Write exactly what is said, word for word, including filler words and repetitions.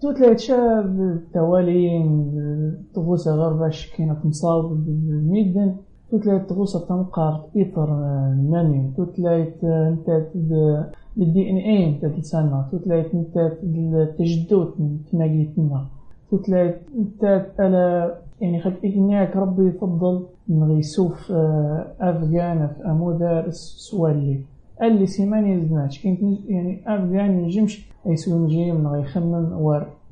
توتلايت شاب التوالين تغوص غير باش كاينة تمصاوب بالميدن توتلايت تغوص تنقر إطر الماني توتلايت نتات الدي ان اي نتات لسانا توتلايت نتات التجدد تماقيتنا توتلايت نتات على يعني خد إغنياك ربي يفضل نغي يسوف أفغان في أمودار سوالي اللي سيماني زناش كنت يعني أفغان يجمش أيسو نجيم نغي يخمم ور